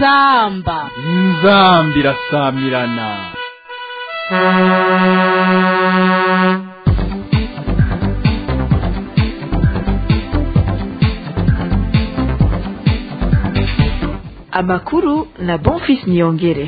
inzamba irasamirana. Amakuru na Bonfils Niyongere.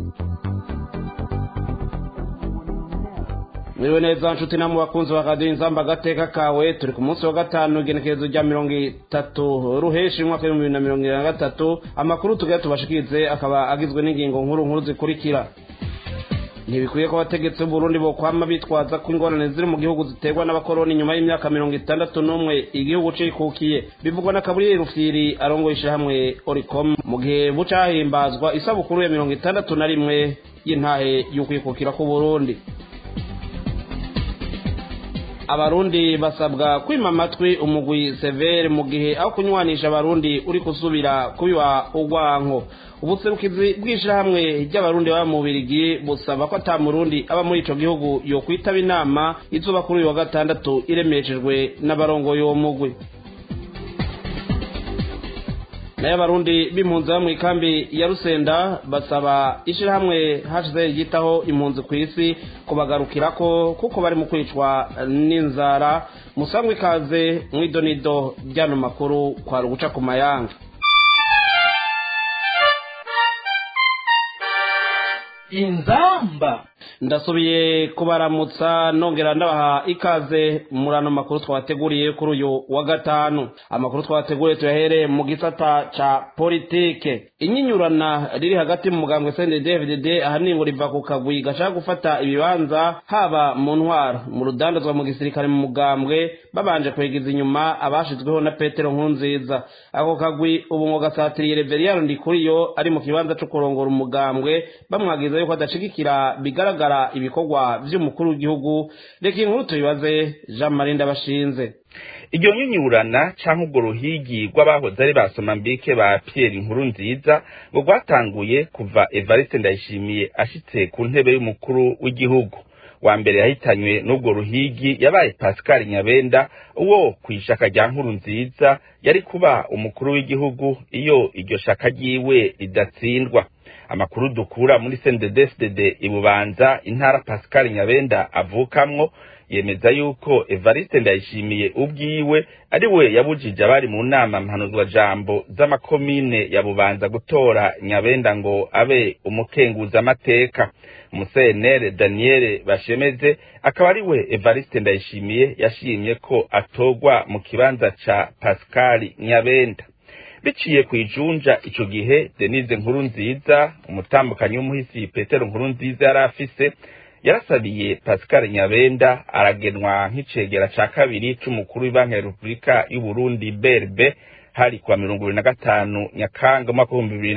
Mwiwe neza nshuti namwe bakunzi wa Radio Inzamba gateka kawe, turi ku munsi wa gatanu igenekerezo rya 30 ruheshi mwaka wa 2023. Amakuru tugiye tubashikize akaba agizwe n'ingingo nkuru zikurikira. Ntibikwiye ko abategetsi b'u Burundi bo kwama bitwaza ko ingorane ziri mu gihugu ziterwa n'abakoroni nyuma y'imyaka 61 igihugu cikukiye. Bivugwa na Kaburi Rufyiri arongoye ishyirahamwe Oricom mu gihe bucahimbazwa isabukuru ya 61 y'intahe y'ukwikukira ku Burundi. Abarundi basabwa kwima amatwi umugwi severe mu gihe aho kunywanisha abarundi uri kusubira kubiba urwanko. Ubuserukizi bw'ishirahamwe ry'abarundi baba mu Birigi busaba ko ata murundi aba muri ico gihugu yo kwitaba inama izuba kuri uyu wa gatandatu iremeshejwe n'abarongoye uwo mugwi. Naye abarundi b'impunzi mu ikambi ya Rusenda basaba ishirahamwe HCR yitaho impunzi ku isi kubagarukirako kuko bari mu kwicwa n'inzara. Musangwe ikaze mwidonido ryano makuru kwa ruguca ku mayanga. Inzamba ndasubiye kubaramutsa nongera ndabaha ikaze murano makuru twateguriye kuri uyu wa gatanu. Amakuru twateguriye tuyahere mu gisata ca politike. Inyinyurana riri hagati mu mugambwe CNDD-FDD ahaningo riva ku kagwi gashaka gufata ibibanza haba mu ntwaro mu rudandazwa mu gisirikare mu mugambwe babanje kwegiza inyuma abashizweho na Petero Nkurunziza. Ako kagwi ubu ngo gasatiriye Reveriyano Ndikuriyo ari mu kibanza cyo kurongora umugambwe bamwagiza yuko adashigikira bigaragara ibikorwa vy'umukuru w'igihugu. Reka inkuru tubibaze Jean Marie Ndabashinze. Iryo nyinyurana canke ubwo ruhigi rw'abahoze ari basoma mbike ba Pierre Nkurunziza ngo rwatanguye kuva Evariste Ndayishimiye ashitse ku ntebe y'umukuru w'igihugu. Wa mbere yahitanywe n'ubwo ruhigi yabaye Pascal Nyabenda uwo kwishaka rya Nkurunziza yari kuba umukuru w'igihugu iyo iryo shaka ryiwe ridatsindwa. Amakuru dukura muri CNDD-FDD ibubanza intara Pascal Nyabenda avukamwo yemeza yuko Evariste Ndayishimiye ubwiwe ari we yabujije abari mu nama mpanuzwa jambo z'amakomine ya Bubanza gutora Nyabenda ngo abe umukenguza amateka. Umusenere Daniel Bashemeze akaba ari we Evariste Ndayishimiye yashimye ko atogwa mu kibanza ca Pascal Nyabenda. Biciye kwijunja ico gihe Denise Nkurunziza umutambukanyi w'umuhisi Petero Nkurunziza yarafise yarasabiye Pascal Nyabenda aragenwa nk'icegera ca kabiri c'umukuru w'Ibanki ya Republika y'u Burundi BRB hari kwa 25 Nyakanga mwaka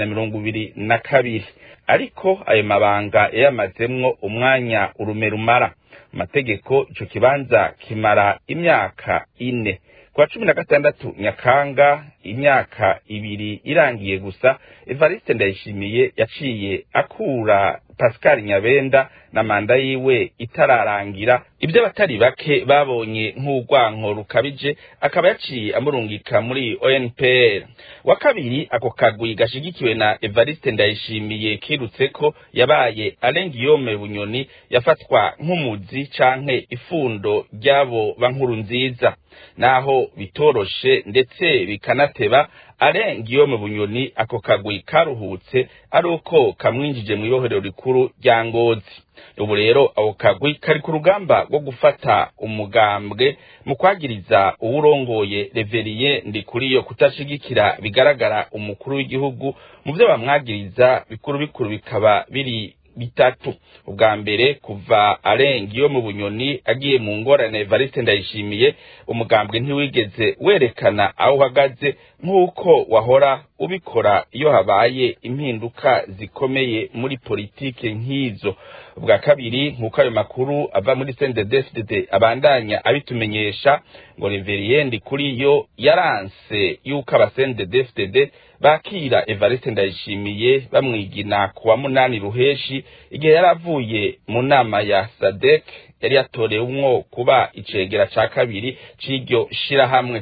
2022. Ariko ayo mabanga yamazemwo umwanya urumerumara. Amategeko ico kibanza kimara imyaka 4. Kwa 16 Nyakanga imyaka 2 irangiye gusa Evariste Ndayishimiye yaciye akura Pascal Nyabenda na manda yiwe itararangira. Ibyo batari bake babonye nk'urwanko rukabije akaba yaciye amurungika muri ONPR. Wa kabiri ako kagwi gashigikiwe na Evariste Ndayishimiye kirutseko yabaye Alain Guillaume Bunyoni yafatwa nk'umuzi canke ifundo ryabo Nkurunziza. Naho bitoroshe ndetse bikanateba Alain Guillaume Bunyoni ako kagwi karuhutse aruko kamwinjije mu ibohero rikuru rya Ngozi. Ubu rero ako kagwi kari ku rugamba rwo gufata umugambwe mu kwagiriza uwurongoye Reverien Ndikuriyo kutashigikira bigaragara umukuru w'igihugu. Mu byo bamwagiriza bikuru bikaba biri bitatu. Ubwa mbere kuva Alain Guillaume Bunyoni agiye mu ngorane Evariste Ndayishimiye umugambwe ntiwigeze werekana aho uhagaze nk'uko wahora ubikora iyo habaye impinduka zikomeye muri politike nk'izo. Ubwa kabiri nk'uko ayo makuru ava muri CNDD-FDD abandanya abitumenyesha ngo Reverien Ndikuriyo yaranse yuko aba CNDD-FDD bakira Evariste Ndayishimiye bamwigina kuwa 8 Ruheshi igihe yaravuye mu nama ya SADC yari yatorewemwo kuba icegera ca kabiri c'iryo shirahamwe.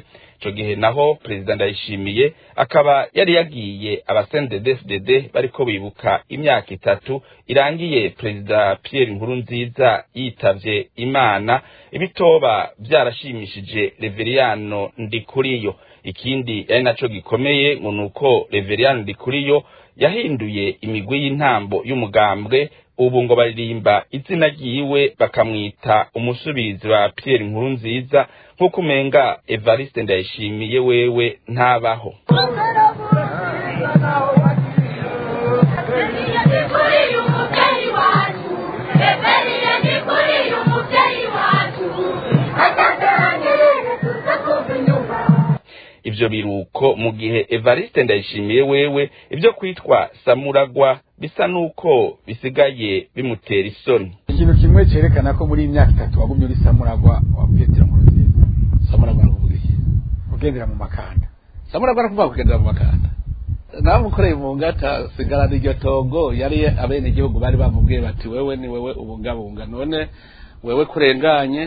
ico gihe naho perezida Ndayishimiye akaba yari yagiye abasendedefdd bariko bibuka imyaka 3 irangiye perezida Pierre Nkurunziza yitavye Imana, ibitoba byarashimishije Reveriyano Ndikuriyo. Ikindi ari naco gikomeye ngo nuko Reveriyano Ndikuriyo yahinduye imigwi y'intambo y'umugambwe, ubu ngo baririmba izina ryiwe bakamwita umusubizi wa Pierre Nkurunziza, nk'uko umenga Evariste Ndayishimiye wewe ntabaho. Ivyo biruko mu gihe Evariste Ndayishimiye wewe ibyo kwitwa Samuragwa bisa nuko bisigaye bimutera isoni. Ikintu kimwe cerekana ko muri imyaka 3 wagumye uri Samuragwa wa Petero Nkurunziza. Samuragwa n'uvugiye ugendera mu makanda. Samuragwa arakuvuga kugendera mu makanda. Nawe ukoreye mu ngata sigarana iryo tongo yari abene igihugu bari bamubwiye bati wewe ni wewe ubungabunga, none wewe kurenganye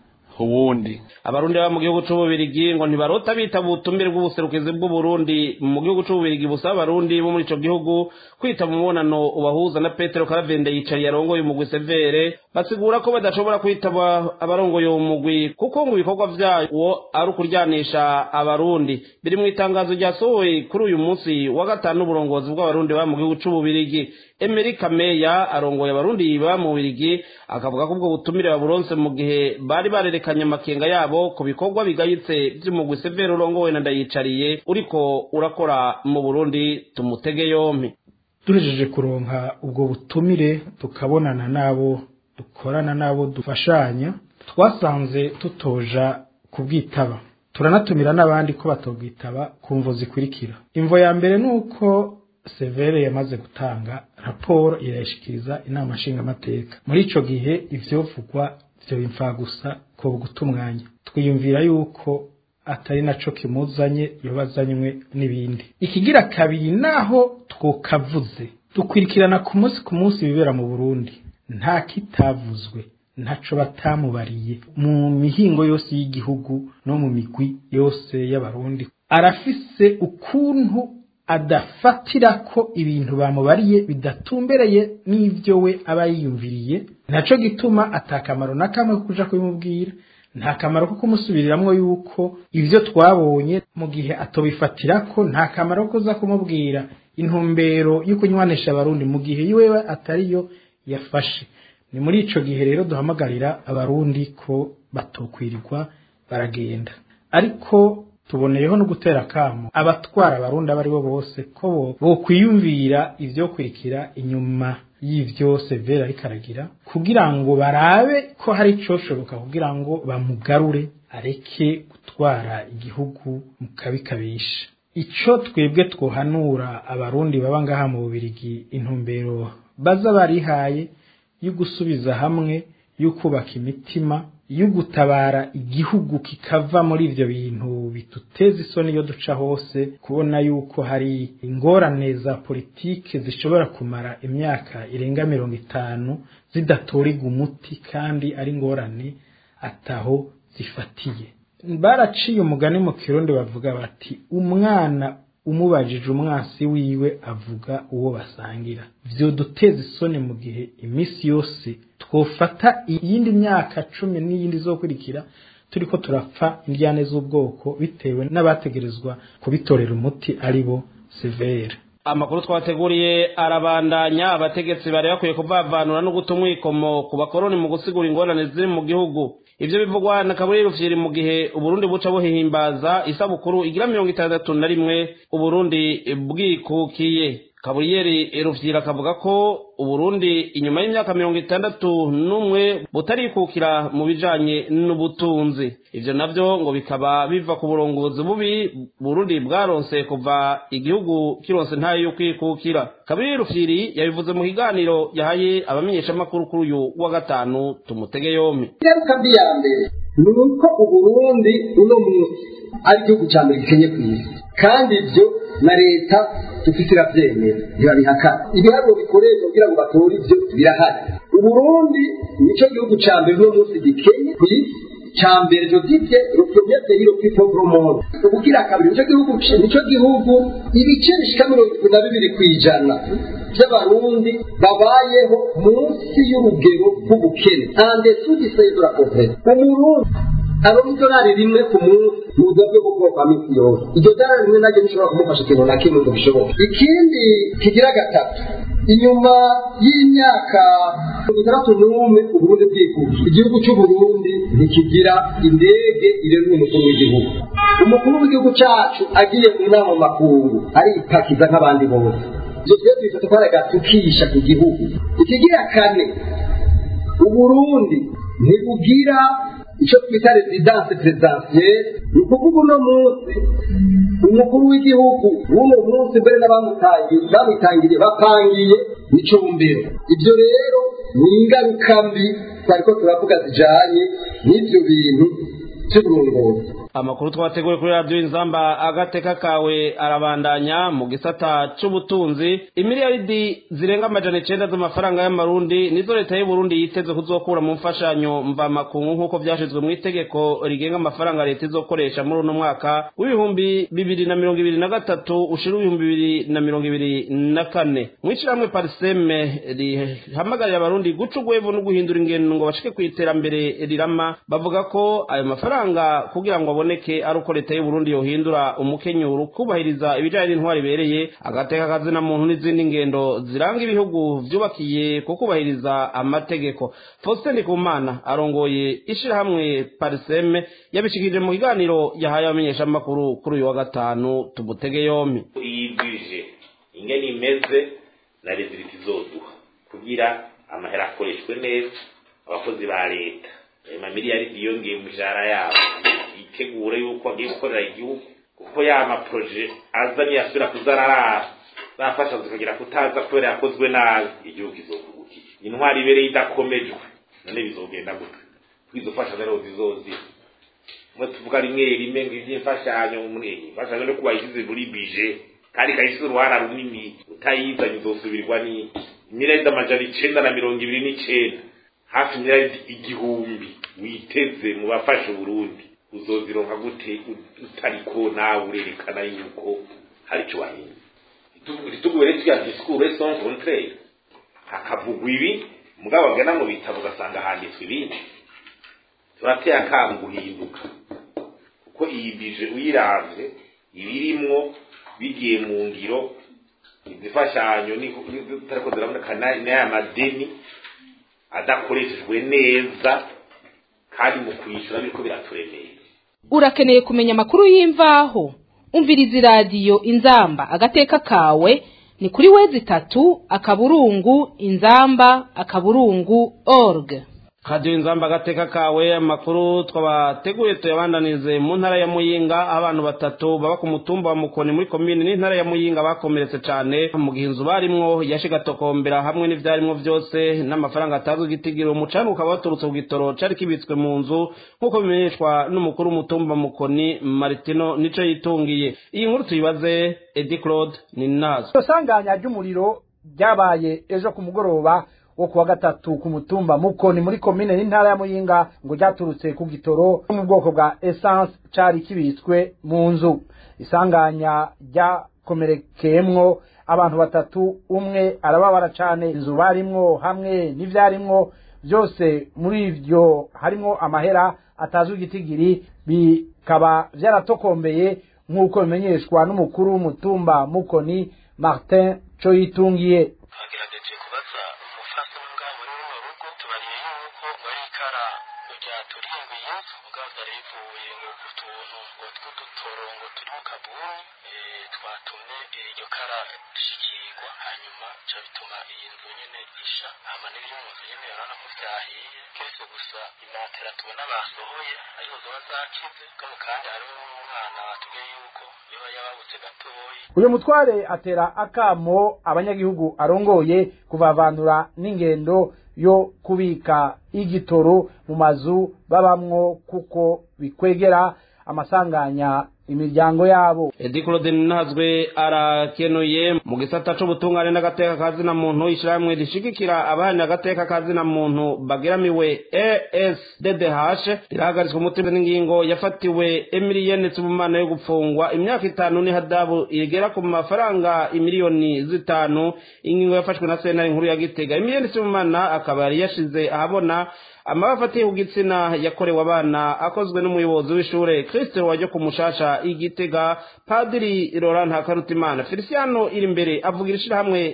ubundi. Abarundi ba mu gihugu c'Ububirigi ngo ntibarota bita butumire bw'ubuserukizi bw'u Burundi mu gihugu c'Ububirigi busaba abarundi bo muri ico gihugu kwita mu mubonano ubahuza na Petero Karavende yicari yarongoye umugwi Severe, basigura ko badashobora kwitaba abarongoye umugwi kuko ngo ibikorwa vyawo ari ukuryanisha abarundi. Biri mu itangazo ryasohoye kuri uyu munsi wa gatanu uburongozi bw'abarundi ba mu gihugu c'Ububirigi. Emery Kameya arongoye abarundi ba mu Bubirigi akavuga ko ubwo butumire baburonse mu gihe bari barerekanye amakenga yabo ku bikorwa bigayitse by'umugwi Severe urongowe na Ndayicariye uriko urakora mu Burundi. Tumutege yompi. Turejeje kuronka ubwo butumire tukabonana nabo dukorana nabo dufashanya, twasanze tutoja kubwitaba, turanatumira n'abandi ko batobwitaba kumvo zikurikira. Imvo ya mbere nuko Severe yamaze gutanga raporo irashikiriza inama nshinga amateka. Muri ico gihe ivyovugwa byo bimfa gusa ko gutumwanya, twiyumvira yuko atari naco kimuzanye yobazanywe n'ibindi. Ikigira kabiri naho twokavuze dukwirikirana ku munsi bibera mu Burundi, nta kitavuzwe, ntaco batamubariye mu mihingo yose y'igihugu no mu migwi yose y'abarundi. Arafise ukuntu adafatira ko ibintu bamubariye bidatumbereye n'ivyo we aba yiyumviriye, naco gituma atakamaro nakamwe kuja kubimubwira, nta kamaro ko kumusubiriramwo yuko ivyo twabonye mu gihe atobifatira ko, nta kamaro ko za kumubwira intumbero y'ukunywanisha abarundi mu gihe yiwe atariyo yafashe. Ni muri ico gihe rero duhamagarira abarundi ko batokwirirwa baragenda, ariko tuboneyeho no gutera kamo abatwara abarundi abari bo bose ko bo kwiyumvira ivyo kwirikira inyuma y'ivyo Severe ariko aragira, kugira ngo barabe ko hari coshoboka kugira ngo bamugarure areke gutwara igihugu mu kabikabisha. Ico twebwe twohanura abarundi baba ngaha mu Bubirigi, intumbero baza barihaye yo gusubiza hamwe, yo kubaka imitima, yo gutabara igihugu kikava muri ivyo bintu bituteza isoni yo duca hose, kubona yuko hari ingorane za politike zishobora kumara imyaka irenga 50 zidatoriga umuti kandi ari ingorane ataho zifatiye. Baraciye umugani mu Kirundi bavuga bati umwana umubajije umwasi wiwe avuga uwo basangira. Vyo duteza isoni mu gihe imisi yose twofata iyindi myaka 10 n'iyindi zokurikira turiko turapfa indyane z'ubwoko bitewe n'abategerezwa kubitorera umuti aribo Severe. Amakuru twateguriye arabandanya. Abategetsi bari bakwiye kuvavanura no gutumwa ikomo ku bakoroni mu gusigura ingorane ziri mu gihugu. Ivyo bivugwa na Kaburi Rufyiri mu gihe Uburundi buca buhimbaza isabukuru igira 61 Uburundi bwikukiye. Kaburi Rufyiri akavuga ko Uburundi inyuma y'imyaka 61 butarikukira mu bijanye n'ubutunzi. Ivyo navyo ngo bikaba biva ku burongozi bubi Burundi bwaronse kuva igihugu kironse ntayo yo kwikukira. Kaburi Rufyiri yabivuze mu kiganiro yahaye abamenyesha makuru kuri uyu wa gatanu. Tumutege yompi. Ingaruka mbi ya mbere ni uko Uburundi uno munsi ari igihugu cya mbere gikenye ku isi, kandi ibyo na leta dufite iravyemera ntibabihakana. Ibiharuro bikoreshwa kugira ngo batore ivyo birahari. Uburundi nico gihugu cya mbere uno munsi gikenye ku isi, cambere je dis le premier pays le plus pauvre au monde ubugira kabiri nico gihugu ibice bishika 22% by'abarundi babayeho munsi y'urugero rw'ubukene ande sudiseye de la pauvreté umurundi $1 rimwe ku munsi mu bwo bwoko amisi yose iryo $1 rimwe najye bishobora kumufasha ikintu na kimwe ngo bishoboke ikindi kigira gatatu inyuma y'imyaka 61 Uburundi bwikuje igihugu cy'u Burundi ntikigira indege irerwa umukuru w'igihugu umukuru w'igihugu cyacu agiye mu nama makungu ari ipakiza nk'abandi bose ibyo twese bifata kwaraga tukisha ku gihugu ikigira kane Uburundi ntibugira icyo twita residence presidentielle ni ukuvuga uno munsi umukuru w'igihugu w'uno munsi mbere n'abamutangiriye bapangiye n'icumbiro ibyo rero ni ingaruka mbi twariko turavuga zijanye n'ibyo bintu by'uburongozi. Amakuru twateguye kuri radio Inzamba agateka kawe arabandanya mu gisata c'ubutunzi imiliyaridi zirenga 900 z'amafaranga y'amarundi nizo leta y'u Burundi yiteze kuzokura mu mfashanyo mva makungu nkuko vyashizwe mu itegeko rigenga amafaranga leta izokoresha muri uno mwaka w'ibihumbi 2023 ushira 2024 mwishiramwe parseme rihamagarira abarundi gucugwevo no guhindura ingendo ngo bashike kwiterambere rirama bavuga ko ayo mafaranga kugira ngo boneke aruko leta y'u Burundi yohindura umukenyuro kubahiriza ibijanye n'intwari bereye agateka kazina muntu n'izindi ngendo ziranga ibihugu vyubakiye kubahiriza amategeko. Faustin Ndikumana arongoye ishirahamwe Parseme yabishikije mu kiganiro yahaye abamenyesha makuru kuri uyu wa gatanu tubutege yompi yibwije ingene imeze na reziliti zoduha kugira amahera akoreshwe neza abakozi ba leta miliyaridi yongeye mujara yabo itegura yuko agiye gukorera igihugu kuko ya maproje azanye yasubira kuzarara bafasha zikagira kutaza kubera yakozwe nabi igihugu kizokugukiye intwari ibereye idakomejwe none bizogenda gute kwizofasha rero zizozi mwe tuvuga rimwe ng'ivyimfashanyo umwe fashanyo no kubayizize muri bije kandi kahise uruhara runini utayizanye uzosubirwa ni miliyaridi 929 hafi miliyaridi 1000 witeze mu bafasha Burundi uzozironka gute utariko nawe urerekana yuko hari cyo wahinze itugure tya discours sans contraire hakavugwa ibi mugabo bagana mu bitabo gasanga handitswe ibindi turateye akangu guhinduka kuko iyi bije uyiravye ibirimwo bigiye mu ngiro izifashanyo ni tariko ziraboneka n'aya madeni adakoreshejwe neza kandi mu kwishura biriko biraturemeye. Urakeneye kumenya amakuru y'imvaho umviriza radio Inzamba agateka kawe ni kuri wezi3:inzamba.org. Radio Inzamba agateka kawe amakuru twabateguye tuyabandanize mu ntara ya Muyinga abantu batatu baba ku mutumba wa Mukoni muri commune n'intara ya Muyinga bakomeretse cyane mu gihinzu barimwo yashigatokombera hamwe n'ivyarimwo byose n'amafaranga atazwe gitigiro umucano ukaba waturutse ku gitoro cari kibitswe mu nzu nkuko bimenyeshwa n'umukuru w'umutumba Mukoni Martino nico yitungiye. Iyi nkuru tuyibaze Edi Claude Ninazo. Sanganya ry'umuriro ryabaye ejo ku mugoroba wo kuwa gatatu ku mutumba Mukoni muri commune n'intara ya Muyinga ngo ryaturutse ku gitoro mu bwoko bwa essence cari kibitswe mu nzu. Isanganya ryakomerekeyemwo abantu batatu, umwe arababara cane, inzu barimwo hamwe n'ivyarimwo byose muri ivyo harimo amahera atazwe igitigiri bikaba vyaratokombeye nk'uko bimenyeshwa n'umukuru w'umutumba Mukoni Martin Coyitungiye. Uyu mutware atera akamo abanyagihugu arongoye kuvavanura n'ingendo yo kubika igitoro mu mazu babamwo kuko bikwegera amasanganya imiryango yabo. Edi Claude Nazwe arakenuye mu gisata c'ubutungane n'agateka kazi na muntu ishiramwe rishigikira abahanya agateka kazi na muntu bageramiwe ESDDH rirahagaritswe umutima n'ingingo yafatiwe Emilienne Tsubumana yo gupfungwa imyaka 5 n'ihadabu igera ku mafaranga imiliyoni 5. Ingingo yafashwe na sentare nkuru ya Gitega. Emilienne Tsubumana akaba yari yashize ahabona amabafatiye ku gitsina yakorewe abana akozwe n'umuyobozi w'ishure Kristo wajyo kumushasha Igitega Padiri Laurent Hakarutimana. Feliciano iri imbere avugira ishirahamwe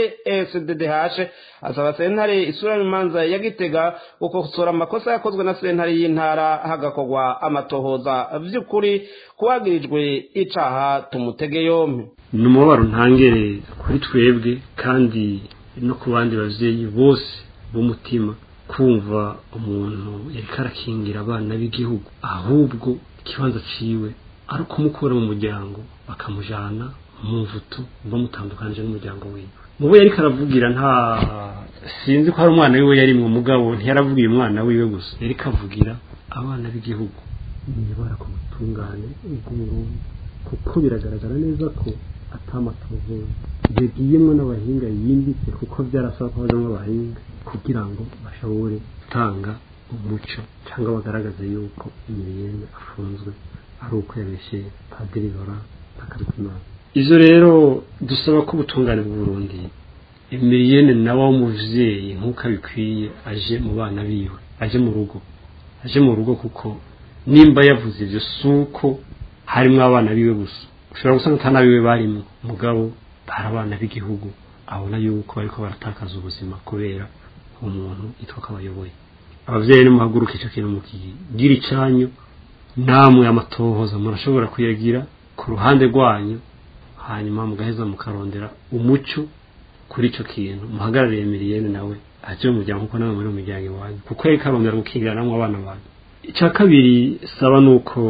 ESDDH asaba sentare isura imanza ya Gitega gukosora amakosa yakozwe na sentare y'intara hagakogwa amatohoza vy'ukuri kuwagirijwe icaha tumutege yompi. Numubaro ntangere kuri twebwe kandi no ku bandi bavyeyi bose b'umutima kumva umuntu yariko arakingira abana b'igihugu ahubwo ikibanza ciwe ari kumukura mu muryango bakamujana mu mvuto bamutandukanje n'umuryango wiwe. Mubo yariko aravugira nta sinzi ko hari umwana wiwe yari mu mugabo ntiyaravugiye umwana wiwe gusa yariko avugira abana b'igihugu nibara ku mutungane ubw'urundi kuko biragaragara neza ko atamatovu yagiyemwe n'abahinga yimbitse kuko byarasaba ko bajamwe abahinga kugira ngo bashobore gutanga umuco cyangwa bagaragaze yuko Emilienne afunzwe ari uko yabeshye Padiri Laurent Hakarutimana. Izo rero dusaba ko ubutungane bw'u Burundi Emilienne nawe w'umuvyeyi nkuko abikwiye aje mu bana biwe aje mu rugo kuko nimba yavuze ivyo suko harimo abana biwe gusa ushobora gusanga atana biwe barimo mugabo barabana b'igihugu abona yuko bariko baratakaza ubuzima kubera umuntu itwa kabayoboye. Abavyeyi ni muhaguruka ico kintu mukigira icanyu namwe amatohoza murashobora kuyagira ku ruhande rwanyu hanyuma mugaheza mukarondera umuco kuri ico kintu muhagarariye Emilienne nawe aje mu muryango kuko nawe muri umuryango iwanyu kuko yari karondera gukingira namwe abana banyu. Icya kabiri saba nuko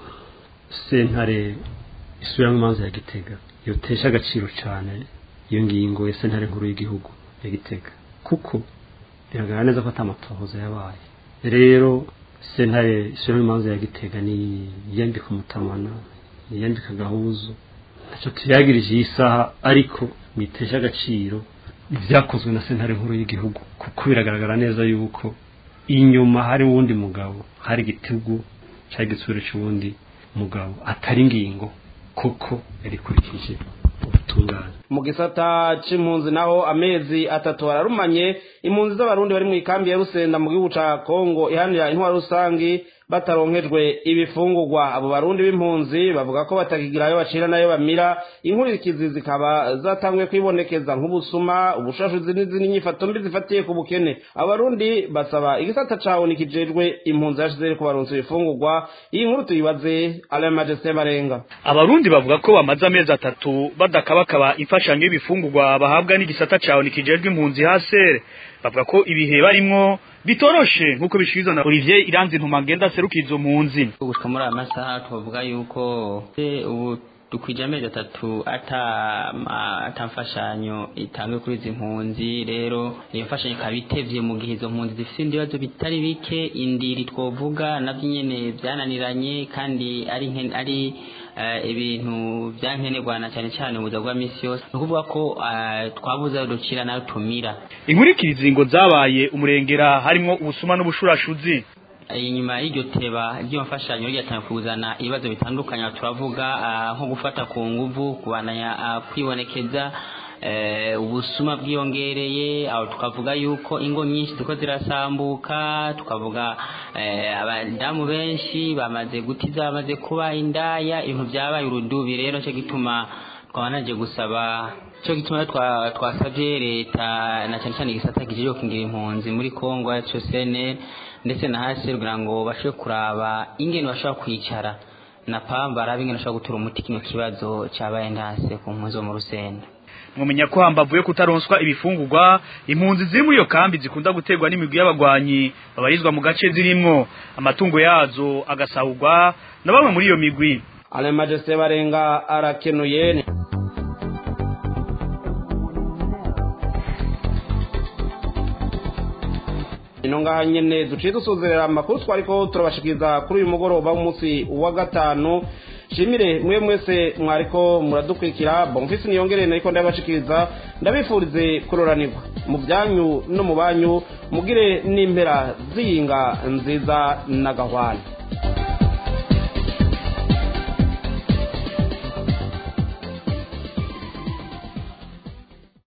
sentare isubiramo imanza ya Gitega yotesha agaciro cyane iyo ngingo ya sentare nkuru y'igihugu ya Gitega kuko biragaragara neza ko atamatohoza yabaye. Rero sentare isubiramo imanza ya Gitega ni yandika umutamana yandika gahuzo naco tuyagirije isaha ariko mitesha agaciro ibyakozwe na sentare nkuru y'igihugu kuko biragaragara neza yuko inyuma hari wundi mugabo hari igitugu cyagitsure cy'uwundi mugabo atari ngingo kuko yarikurikije ubutungane. Mu gisata c'impunzi naho amezi 3 ararumanye impunzi z'abarundi bari mu ikambi ya Rusenda mu gihugu ca Kongo ihanira intwaro rusangi bataronkejwe ibifungurwa. Abo barundi b'impunzi bavuga ko batakigirayo bacira nayo bamira. Inkurikizi zikaba zatanguye kwibonekeza nk'ubusuma ubushashuzi n'izindi nyifato mbi zifatiye ku bukene. Abarundi basaba igisata cawo nikijejwe impunzi yashize ko baronse ibifungurwa. Iyi nkuru tuyibaze Alain Majesté Barenga. Abarundi bavuga ko bamaze amezi 3 badakabakaba imfashanyo y'ibifungurwa bahabwa n'igisata cawo nikijejwe impunzi hasere. Bavuga ko ibihe barimwo bitoroshe nkuko bishizwe na Olivier Iranzi Ntumagenda serukizo mpunzi. Gushika muri amasaha tuvuga yuko ubu dukwije amezi 3 atamfashanyo itangwe kuri izi mpunzi. Rero iyo mfashanyo kabitevye mu gihe izo mpunzi zifite ibibazo bitari bike indiri twovuga navyo nyene byananiranye kandi ari ibintu byankenerwa na cyane cyane ubuza bwa misi yose nukuvuga ko twabuza ducira nayo tumira. Inkurikirizi ngo zabaye umurengera harimo ubusuma n'ubushurashuzi. Inyuma y'iryo teba ry'amfashanyo ryatanga kuzana ibibazo bitandukanye turavuga nko gufata ku nguvu kubananya kwibonekeza ubusuma bwiyongereye aho tukavuga yuko ingo nyinshi ziko zirasambuka tukavuga abadamu benshi bamaze gutiza bamaze kuba indaya ibintu byabaye urudubi. Rero cyo gituma twanaje gusaba cyo gituma twasabye leta na cyane cyane igisata kigiye kingira impunzi muri Kongo cyo sene ndetse na hasi kugira ngo bashobore kuraba ingene bashobora kwicara na pambara bingene bashobora gutura umuti kino kibazo cyabaye ndase ku mpunzi mu Rusenda. Mumenya ko hambavuye kutaronswa ibifungurwa impunzi ziri muri yo kambi zikunda guterwa n'imigwi y'abagwanyi babarizwa mu gace zirimwo amatungo yazo agasahurwa na bamwe muri iyo migwi. Alain Majesté Barenga arakenuye. nino ngaha nyene duciye dusuzerera amakuru twariko turabashikiriza kuri uyu mugoroba w'umunsi wa gatanu. Shimire mwe mwese mwariko muradukurikira. Bonfils Niyongere nariko ndabashikiriza, ndabifurize kuroranirwa mu byanyu no mu banyu, mugire n'impera ziyinga nziza na gahwana.